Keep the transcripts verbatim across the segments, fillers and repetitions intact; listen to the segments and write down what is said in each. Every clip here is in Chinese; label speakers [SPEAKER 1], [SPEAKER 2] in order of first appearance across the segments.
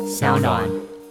[SPEAKER 1] 小暖。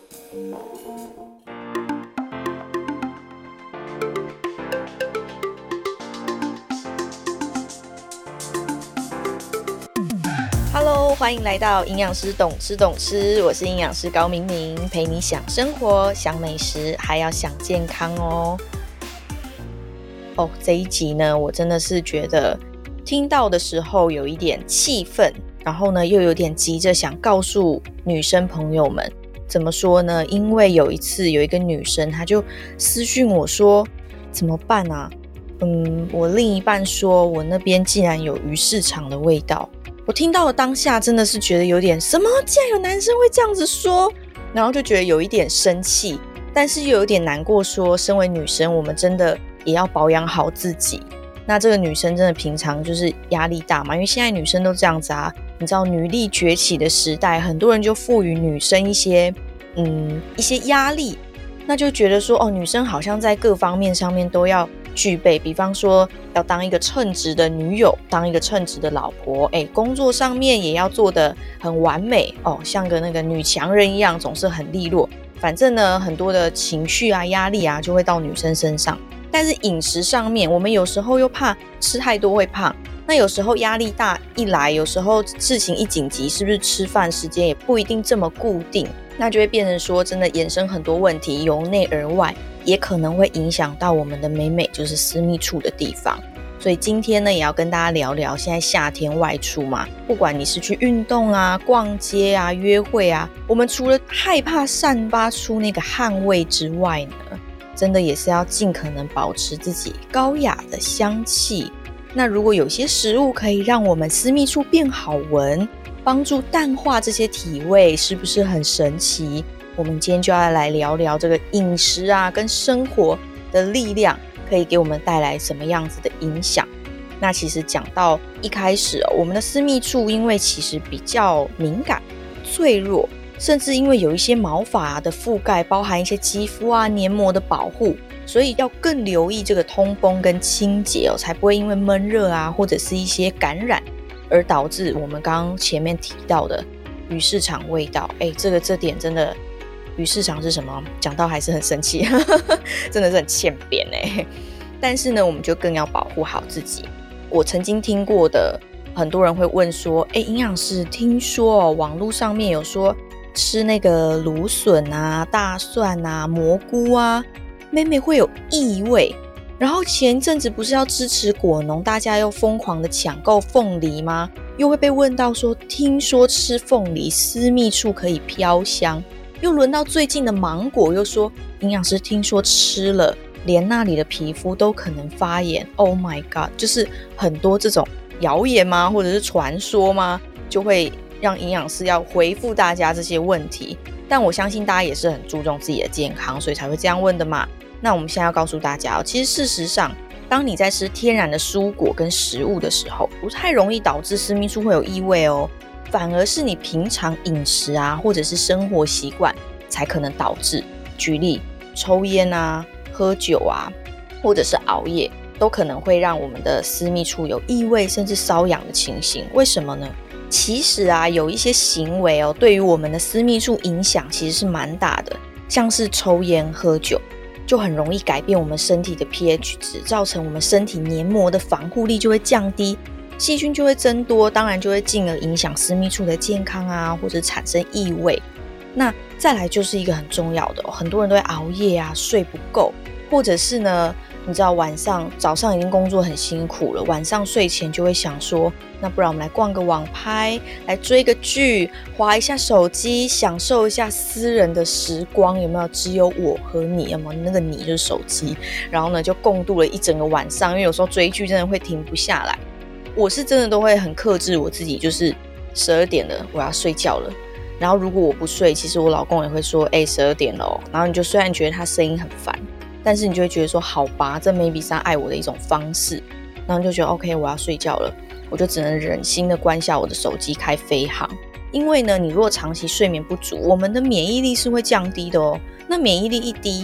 [SPEAKER 2] Hello， 欢迎来到营养师懂吃懂吃，我是营养师高明明，陪你想生活、想美食，还要想健康哦。哦，这一集呢，我真的是觉得听到的时候有一点气愤，然后呢又有点急着想告诉女生朋友们，怎么说呢？因为有一次有一个女生，她就私讯我说，怎么办啊？嗯，我另一半说我那边竟然有鱼市场的味道。我听到了当下真的是觉得有点什么，竟然有男生会这样子说，然后就觉得有一点生气，但是又有点难过说，身为女生我们真的也要保养好自己。那这个女生真的平常就是压力大嘛，因为现在女生都这样子啊，你知道女力崛起的时代，很多人就赋予女生一些嗯一些压力，那就觉得说哦，女生好像在各方面上面都要具备，比方说要当一个称职的女友，当一个称职的老婆，哎，工作上面也要做得很完美哦，像个那个女强人一样，总是很利落。反正呢，很多的情绪啊、压力啊，就会到女生身上。但是饮食上面，我们有时候又怕吃太多会胖，那有时候压力大一来，有时候事情一紧急，是不是吃饭时间也不一定这么固定？那就会变成说，真的衍生很多问题，由内而外，也可能会影响到我们的美美，就是私密处的地方。所以今天呢，也要跟大家聊聊，现在夏天外出嘛，不管你是去运动啊、逛街啊、约会啊，我们除了害怕散发出那个汗味之外呢，真的也是要尽可能保持自己高雅的香气。那如果有些食物可以让我们私密处变好闻，帮助淡化这些体味，是不是很神奇？我们今天就要来聊聊这个饮食啊跟生活的力量可以给我们带来什么样子的影响。那其实讲到一开始哦，我们的私密处因为其实比较敏感脆弱，甚至因为有一些毛发的覆盖，包含一些肌肤啊黏膜的保护，所以要更留意这个通风跟清洁哦，才不会因为闷热啊或者是一些感染而导致我们刚刚前面提到的鱼市场味道。哎，这个这点真的，鱼市场是什么？讲到还是很生气，真的是很欠扁哎。但是呢，我们就更要保护好自己。我曾经听过的，很多人会问说，哎，营养师，听说哦，网络上面有说吃那个芦笋啊、大蒜啊、蘑菇啊，妹妹会有异味。然后前一阵子不是要支持果农，大家又疯狂的抢购凤梨吗？又会被问到说，听说吃凤梨私密处可以飘香。又轮到最近的芒果，又说营养师听说吃了，连那里的皮肤都可能发炎。Oh my god， 就是很多这种谣言吗，或者是传说吗，就会让营养师要回复大家这些问题。但我相信大家也是很注重自己的健康，所以才会这样问的嘛。那我们现在要告诉大家，其实事实上，当你在吃天然的蔬果跟食物的时候，不太容易导致私密处会有异味哦，反而是你平常饮食啊，或者是生活习惯才可能导致。举例，抽烟啊、喝酒啊，或者是熬夜，都可能会让我们的私密处有异味甚至瘙痒的情形。为什么呢？其实啊，有一些行为哦，对于我们的私密处影响其实是蛮大的，像是抽烟、喝酒，就很容易改变我们身体的 pH 值，造成我们身体黏膜的防护力就会降低，细菌就会增多，当然就会进而影响私密处的健康啊，或者产生异味。那再来就是一个很重要的、哦、很多人都会熬夜啊，睡不够，或者是呢，你知道晚上早上已经工作很辛苦了，晚上睡前就会想说，那不然我们来逛个网拍，来追个剧，滑一下手机，享受一下私人的时光，有没有？只有我和你，有没有？那个你就是手机，然后呢就共度了一整个晚上，因为有时候追剧真的会停不下来。我是真的都会很克制我自己，就是十二点了，我要睡觉了。然后如果我不睡，其实我老公也会说，哎，十二点了哦。然后你就虽然觉得他声音很烦，但是你就会觉得说，好吧，这 maybe 是他爱我的一种方式。然后你就觉得 OK， 我要睡觉了，我就只能忍心的关下我的手机，开飞航。因为呢，你如果长期睡眠不足，我们的免疫力是会降低的哦。那免疫力一低，很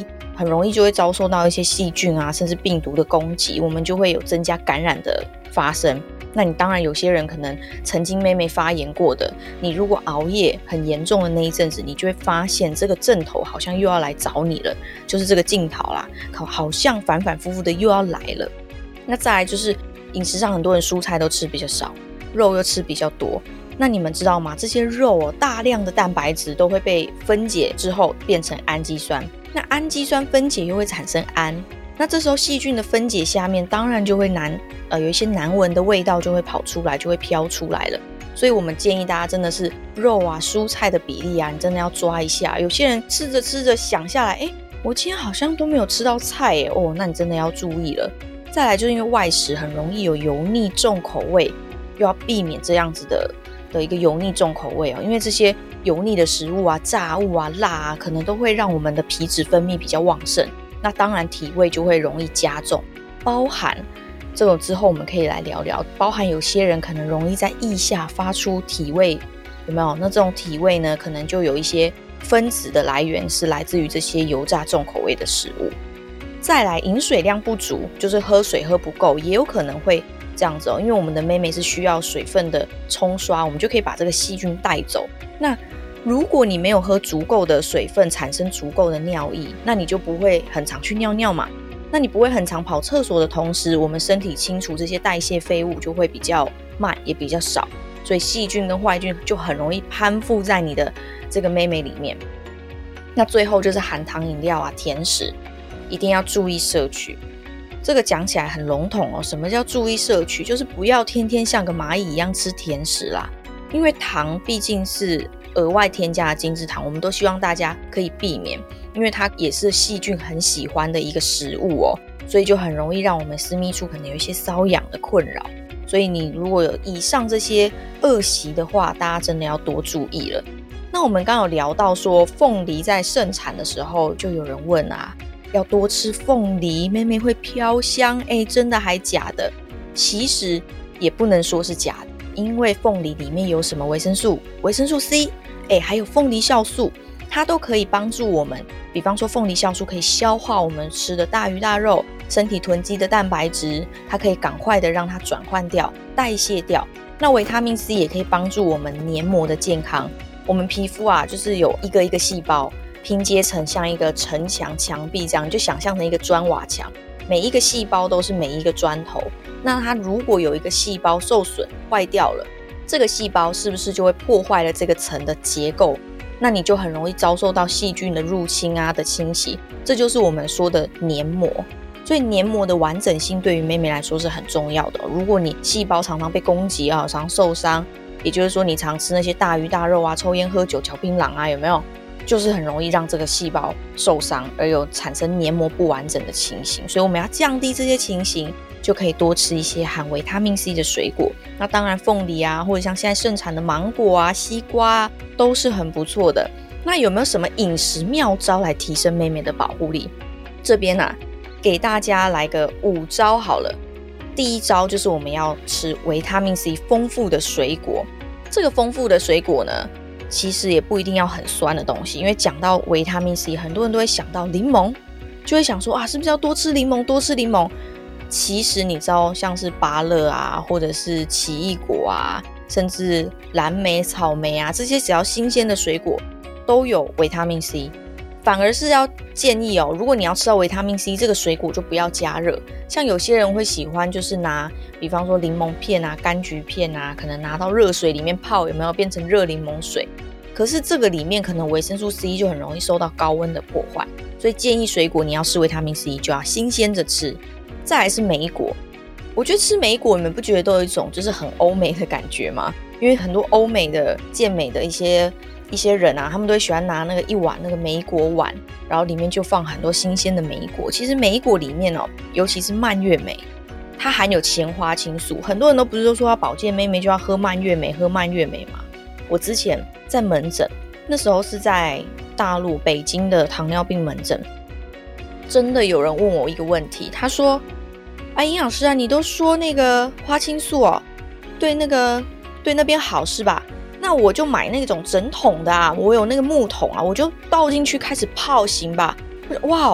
[SPEAKER 2] 很容易就会遭受到一些细菌啊甚至病毒的攻击，我们就会有增加感染的发生。那你当然有些人可能曾经妹妹发炎过的，你如果熬夜很严重的那一阵子，你就会发现这个症头好像又要来找你了，就是这个镜头啦，好像反反复复的又要来了。那再来就是饮食上很多人蔬菜都吃比较少，肉又吃比较多，那你们知道吗？这些肉哦，大量的蛋白质都会被分解之后变成氨基酸，那氨基酸分解又会产生氨，那这时候细菌的分解下面当然就会难呃，有一些难闻的味道就会跑出来，就会飘出来了。所以我们建议大家真的是肉啊蔬菜的比例啊，你真的要抓一下。有些人吃着吃着想下来，哎，我今天好像都没有吃到菜耶，哦，那你真的要注意了。再来就是因为外食很容易有油腻重口味，又要避免这样子的的一个油腻重口味哦，因为这些油腻的食物啊、炸物啊、辣啊，可能都会让我们的皮脂分泌比较旺盛，那当然体味就会容易加重。包含这种之后我们可以来聊聊，包含有些人可能容易在腋下发出体味，有没有？那这种体味呢，可能就有一些分子的来源是来自于这些油炸重口味的食物。再来饮水量不足，就是喝水喝不够，也有可能会这样子哦，因为我们的妹妹是需要水分的冲刷，我们就可以把这个细菌带走。那如果你没有喝足够的水分，产生足够的尿液，那你就不会很常去尿尿嘛。那你不会很常跑厕所的同时，我们身体清除这些代谢废物就会比较慢，也比较少，所以细菌跟坏菌就很容易攀附在你的这个妹妹里面。那最后就是含糖饮料啊、甜食，一定要注意摄取。这个讲起来很笼统哦，什么叫注意摄取？就是不要天天像个蚂蚁一样吃甜食啦，因为糖毕竟是额外添加的精制糖，我们都希望大家可以避免，因为它也是细菌很喜欢的一个食物哦，所以就很容易让我们私密处可能有一些瘙痒的困扰。所以你如果有以上这些恶习的话，大家真的要多注意了。那我们刚刚有聊到说凤梨在盛产的时候，就有人问啊，要多吃凤梨，妹妹会飘香，哎，真的还假的？其实也不能说是假的，因为凤梨里面有什么维生素？维生素 C， 哎，还有凤梨酵素，它都可以帮助我们。比方说凤梨酵素可以消化我们吃的大鱼大肉，身体囤积的蛋白质，它可以赶快的让它转换掉、代谢掉。那维他命 C 也可以帮助我们黏膜的健康。我们皮肤啊，就是有一个一个细胞拼接成像一个城墙墙壁这样，就想象成一个砖瓦墙，每一个细胞都是每一个砖头。那它如果有一个细胞受损坏掉了，这个细胞是不是就会破坏了这个层的结构？那你就很容易遭受到细菌的入侵啊的侵袭，这就是我们说的黏膜。所以黏膜的完整性对于妹妹来说是很重要的。如果你细胞常常被攻击啊，常受伤，也就是说你常吃那些大鱼大肉啊、抽烟喝酒、嚼槟榔啊，有没有？就是很容易让这个细胞受伤，而有产生黏膜不完整的情形。所以我们要降低这些情形，就可以多吃一些含维他命 C 的水果。那当然凤梨啊，或者像现在盛产的芒果啊、西瓜啊，都是很不错的。那有没有什么饮食妙招来提升妹妹的保护力？这边啊，给大家来个五招好了。第一招就是我们要吃维他命 C 丰富的水果。这个丰富的水果呢，其实也不一定要很酸的东西，因为讲到维他命 C， 很多人都会想到柠檬，就会想说啊，是不是要多吃柠檬，多吃柠檬？其实你知道，像是芭乐啊，或者是奇异果啊，甚至蓝莓、草莓啊，这些只要新鲜的水果都有维他命 C。反而是要建议哦，如果你要吃到维他命 C， 这个水果就不要加热。像有些人会喜欢就是拿，比方说柠檬片啊、柑橘片啊，可能拿到热水里面泡，有没有变成热柠檬水？可是这个里面可能维生素 C 就很容易受到高温的破坏，所以建议水果你要吃维他命 C 就要新鲜着吃。再来是莓果，我觉得吃莓果你们不觉得都有一种就是很欧美的感觉吗？因为很多欧美的健美的一些一些人啊，他们都会喜欢拿那个一碗那个莓果碗，然后里面就放很多新鲜的莓果。其实莓果里面哦，尤其是蔓越莓，它含有前花青素。很多人都不是说要保健妹妹就要喝蔓越莓，喝蔓越莓嘛。我之前在门诊，那时候是在大陆北京的糖尿病门诊，真的有人问我一个问题，他说：“啊，营养师啊，你都说那个花青素哦，对那个对那边好是吧？那我就买那种整桶的啊，我有那个木桶啊，我就倒进去开始泡行吧？”哇，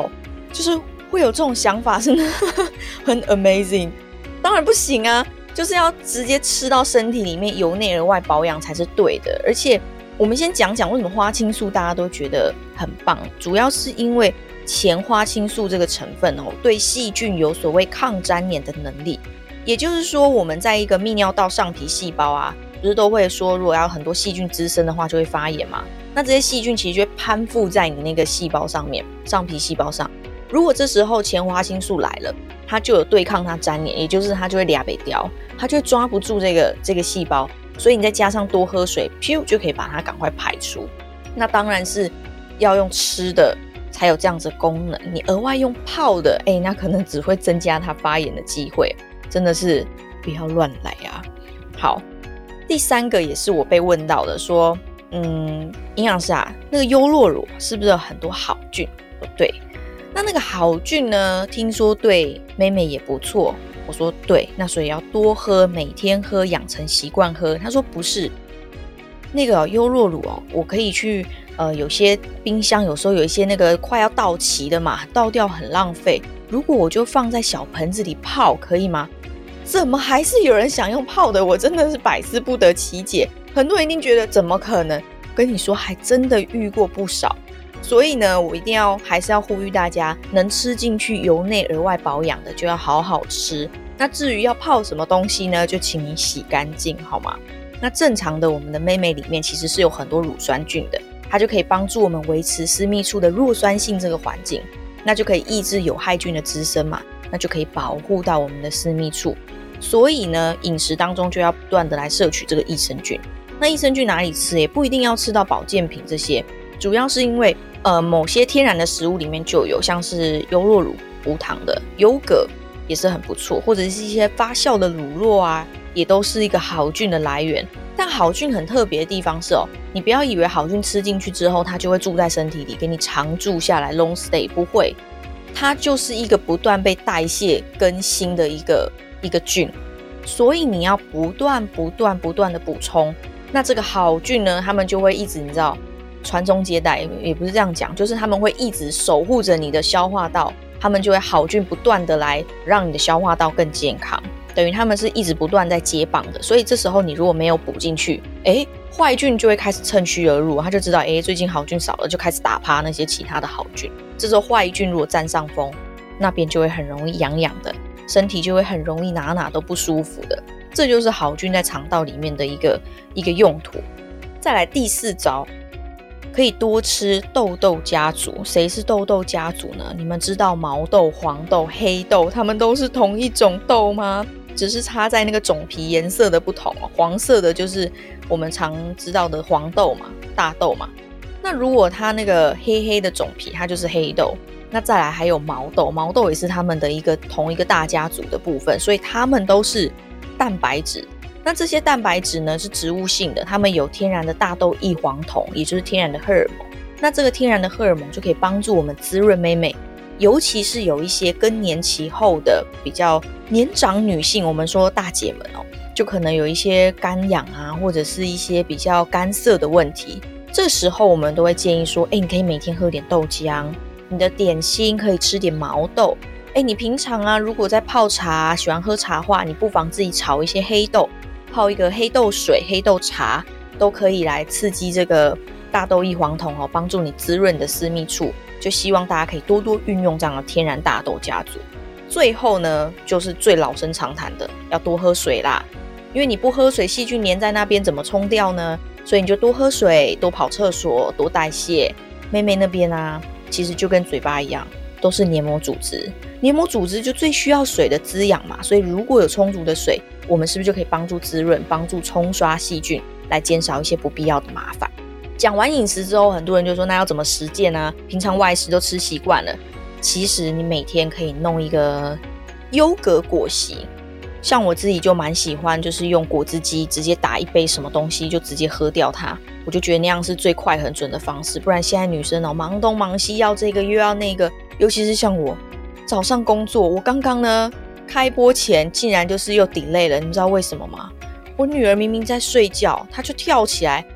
[SPEAKER 2] 就是会有这种想法，真的很 amazing。当然不行啊，就是要直接吃到身体里面，由内而外保养才是对的。而且我们先讲讲为什么花青素大家都觉得很棒，主要是因为前花青素这个成分哦，对细菌有所谓抗粘连的能力。也就是说，我们在一个泌尿道上皮细胞啊，不是都会说，如果要很多细菌滋生的话，就会发炎嘛。那这些细菌其实就会攀附在你那个细胞上面，上皮细胞上。如果这时候前花青素来了，它就有对抗它粘连，也就是它就会俩北掉，它就会抓不住这个这个细胞。所以你再加上多喝水，噗就可以把它赶快排出。那当然是要用吃的才有这样子的功能，你额外用泡的，哎，那可能只会增加它发炎的机会，真的是不要乱来啊。好，第三个也是我被问到的，说，嗯，营养师啊，那个优酪乳是不是有很多好菌？对，那那个好菌呢，听说对妹妹也不错。我说对，那所以要多喝，每天喝，养成习惯喝。他说不是，那个优酪乳哦，我可以去呃，有些冰箱有时候有一些那个快要到期的嘛，倒掉很浪费。如果我就放在小盆子里泡，可以吗？怎么还是有人想用泡的？我真的是百思不得其解。很多人一定觉得怎么可能？跟你说，还真的遇过不少。所以呢，我一定要还是要呼吁大家，能吃进去由内而外保养的就要好好吃。那至于要泡什么东西呢，就请你洗干净好吗？那正常的我们的妹妹里面其实是有很多乳酸菌的，它就可以帮助我们维持私密处的弱酸性这个环境，那就可以抑制有害菌的滋生嘛，那就可以保护到我们的私密处。所以呢，饮食当中就要不断的来摄取这个益生菌。那益生菌哪里吃？也不一定要吃到保健品这些，主要是因为呃某些天然的食物里面就有，像是优酪乳无糖的，优格也是很不错，或者是一些发酵的乳酪啊，也都是一个好菌的来源。但好菌很特别的地方是哦，你不要以为好菌吃进去之后，它就会住在身体里，给你常住下来 long stay， 不会，它就是一个不断被代谢更新的一个一个菌，所以你要不断不断不断的补充。那这个好菌呢，他们就会一直你知道传宗接代，也不是这样讲，就是他们会一直守护着你的消化道，他们就会好菌不断的来让你的消化道更健康，等于他们是一直不断在接棒的。所以这时候你如果没有补进去，哎，坏菌就会开始趁虚而入，他就知道哎，最近好菌少了，就开始打趴那些其他的好菌。这时候坏菌如果占上风，那边就会很容易痒痒的，身体就会很容易哪哪都不舒服的。这就是好菌在肠道里面的一个一个用途。再来第四招，可以多吃豆豆家族。谁是豆豆家族呢？你们知道毛豆、黄豆、黑豆，它们都是同一种豆吗？只是差在那个种皮颜色的不同。黄色的就是我们常知道的黄豆嘛，大豆嘛。那如果它那个黑黑的种皮，它就是黑豆。那再来还有毛豆，毛豆也是他们的一个同一个大家族的部分，所以它们都是蛋白质。那这些蛋白质呢是植物性的，它们有天然的大豆异黄酮，也就是天然的荷尔蒙。那这个天然的荷尔蒙就可以帮助我们滋润妹妹，尤其是有一些更年期后的比较年长女性，我们说大姐们哦，就可能有一些干痒啊，或者是一些比较干涩的问题。这时候我们都会建议说，哎，你可以每天喝点豆浆，你的点心可以吃点毛豆。哎，你平常啊，如果在泡茶，喜欢喝茶话，你不妨自己炒一些黑豆，泡一个黑豆水、黑豆茶，都可以来刺激这个大豆异黄酮哦，帮助你滋润的私密处。就希望大家可以多多运用这样的天然大豆家族。最后呢，就是最老生常谈的，要多喝水啦。因为你不喝水，细菌黏在那边怎么冲掉呢？所以你就多喝水，多跑厕所，多代谢。妹妹那边啊，其实就跟嘴巴一样，都是黏膜组织。黏膜组织就最需要水的滋养嘛，所以如果有充足的水，我们是不是就可以帮助滋润，帮助冲刷细菌，来减少一些不必要的麻烦？讲完饮食之后，很多人就说那要怎么实践啊？平常外食都吃习惯了，其实你每天可以弄一个优格果昔。像我自己就蛮喜欢，就是用果汁机直接打一杯什么东西就直接喝掉它，我就觉得那样是最快很准的方式。不然现在女生哦，忙东忙西，要这个又要那个，尤其是像我早上工作，我刚刚呢开播前竟然就是又 delay 了，你知道为什么吗？我女儿明明在睡觉，她就跳起来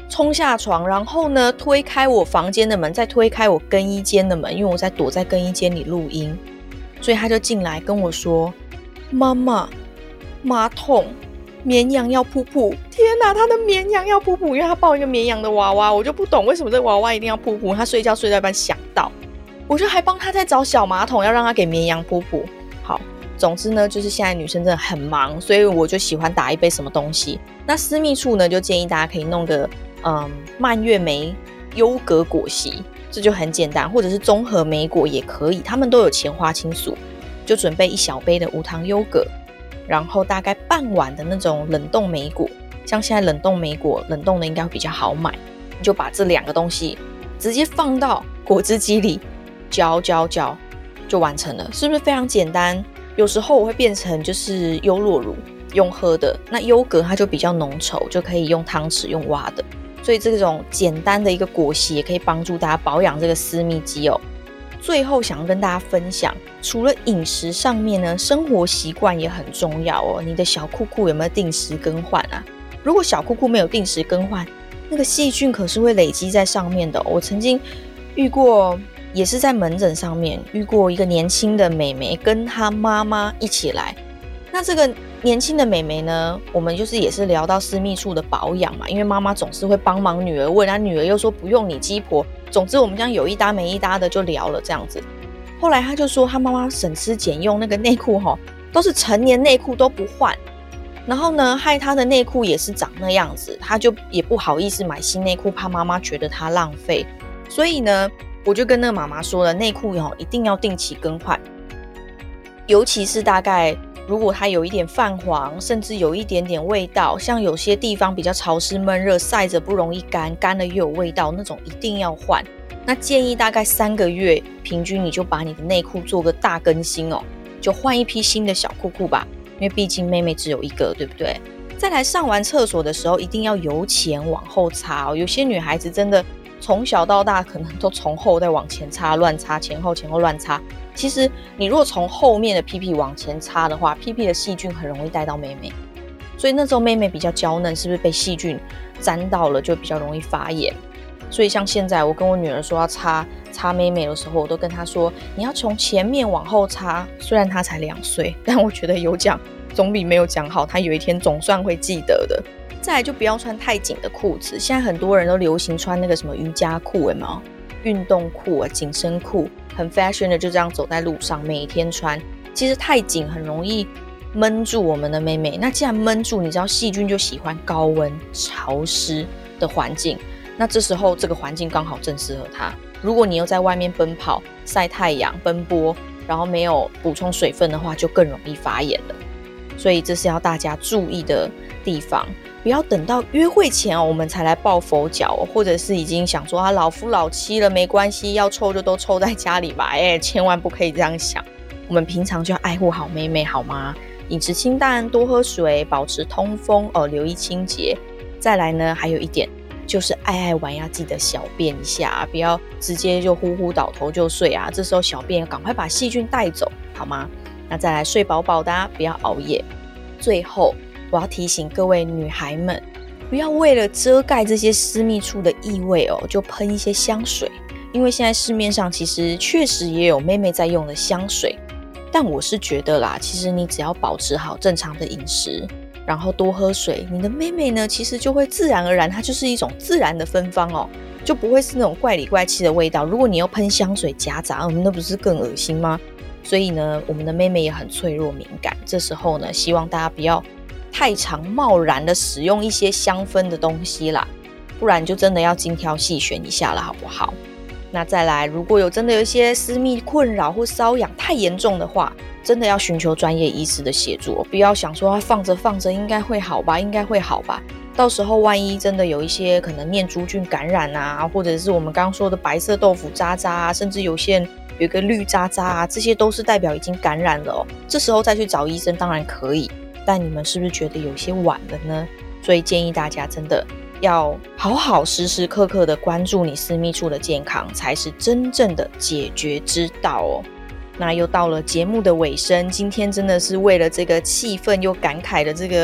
[SPEAKER 2] 冲下床，然后呢推开我房间的门，再推开我更衣间的门，因为我在躲在更衣间里录音，所以他就进来跟我说，妈妈，马桶绵羊要噗噗。天哪，他的绵羊要噗噗，因为他抱一个绵羊的娃娃，我就不懂为什么这个娃娃一定要噗噗，他睡觉睡到一半想到，我就还帮他在找小马桶，要让他给绵羊噗噗。好，总之呢，就是现在女生真的很忙，所以我就喜欢打一杯什么东西。那私密处呢，就建议大家可以弄个嗯蔓越莓优格果昔，这就很简单，或者是综合莓果也可以，它们都有前花青素。就准备一小杯的无糖优格，然后大概半碗的那种冷冻莓果，像现在冷冻莓果冷冻的应该会比较好买，你就把这两个东西直接放到果汁机里搅搅搅就完成了，是不是非常简单？有时候我会变成就是优酪乳用喝的，那优格它就比较浓稠，就可以用汤匙用挖的，所以这种简单的一个果昔也可以帮助大家保养这个私密肌哦。最后想要跟大家分享，除了饮食上面呢，生活习惯也很重要哦。你的小裤裤有没有定时更换啊？如果小裤裤没有定时更换，那个细菌可是会累积在上面的哦。我曾经遇过，也是在门诊上面遇过一个年轻的妹妹跟她妈妈一起来。那这个年轻的妹妹呢，我们就是也是聊到私密处的保养嘛，因为妈妈总是会帮忙女儿问，她女儿又说不用你鸡婆，总之我们这样有一搭没一搭的就聊了这样子。后来她就说她妈妈省吃俭用，那个内裤齁都是成年内裤都不换，然后呢害她的内裤也是长那样子，她就也不好意思买新内裤，怕妈妈觉得她浪费，所以呢我就跟那个妈妈说了，内裤齁一定要定期更换，尤其是大概如果它有一点泛黄，甚至有一点点味道，像有些地方比较潮湿闷热，晒着不容易干，干了又有味道，那种一定要换。那建议大概三个月，平均你就把你的内裤做个大更新哦，就换一批新的小裤裤吧，因为毕竟妹妹只有一个，对不对？再来上完厕所的时候，一定要由前往后擦哦。有些女孩子真的从小到大可能都从后再往前擦，乱擦，前后前后乱擦。其实你如果从后面的屁屁往前擦的话，屁屁的细菌很容易带到妹妹，所以那时候妹妹比较娇嫩，是不是被细菌沾到了就比较容易发炎？所以像现在我跟我女儿说要擦擦妹妹的时候，我都跟她说你要从前面往后擦，虽然她才两岁，但我觉得有讲总比没有讲好，她有一天总算会记得的。再来就不要穿太紧的裤子，现在很多人都流行穿那个什么瑜伽裤，有没有？运动裤啊，紧身裤，很 fashion 的就这样走在路上，每天穿。其实太紧很容易闷住我们的妹妹，那既然闷住，你知道细菌就喜欢高温潮湿的环境，那这时候这个环境刚好正适合它。如果你又在外面奔跑晒太阳奔波，然后没有补充水分的话，就更容易发炎了。所以这是要大家注意的地方，不要等到约会前哦，我们才来抱佛脚哦，或者是已经想说啊老夫老妻了没关系，要臭就都臭在家里吧，哎，千万不可以这样想。我们平常就要爱护好妹妹好吗？饮食清淡，多喝水，保持通风哦，留意清洁。再来呢，还有一点就是爱爱玩要记得小便一下，不要直接就呼呼倒头就睡啊，这时候小便赶快把细菌带走好吗？那再来睡饱饱的啊，不要熬夜。最后我要提醒各位女孩们，不要为了遮盖这些私密处的异味哦，就喷一些香水，因为现在市面上其实确实也有妹妹在用的香水，但我是觉得啦，其实你只要保持好正常的饮食，然后多喝水，你的妹妹呢其实就会自然而然，它就是一种自然的芬芳哦，就不会是那种怪里怪气的味道。如果你要喷香水夹杂，嗯，那不是更恶心吗？所以呢，我们的妹妹也很脆弱敏感，这时候呢，希望大家不要太常贸然的使用一些香氛的东西啦，不然就真的要精挑细选一下了，好不好？那再来，如果有真的有一些私密困扰或瘙痒太严重的话，真的要寻求专业医师的协助，不要想说、啊、放着放着应该会好吧，应该会好吧，到时候万一真的有一些可能念珠菌感染啊，或者是我们刚刚说的白色豆腐渣渣啊，甚至有些人有一个绿渣渣啊，这些都是代表已经感染了哦。这时候再去找医生当然可以，但你们是不是觉得有些晚了呢？所以建议大家真的要好好时时刻刻的关注你私密处的健康，才是真正的解决之道哦。那又到了节目的尾声，今天真的是为了这个气氛又感慨的这个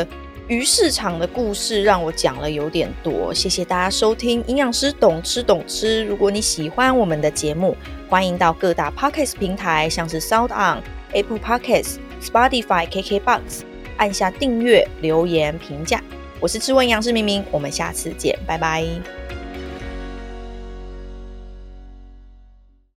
[SPEAKER 2] 鱼市场的故事让我讲了有点多，谢谢大家收听营养师懂吃懂吃。如果你喜欢我们的节目，欢迎到各大 Podcast 平台，像是 SoundOn、Apple Podcasts、Spotify、K K B O X 按下订阅、留言、评价。我是吃货营养师明明，我们下次见，拜拜。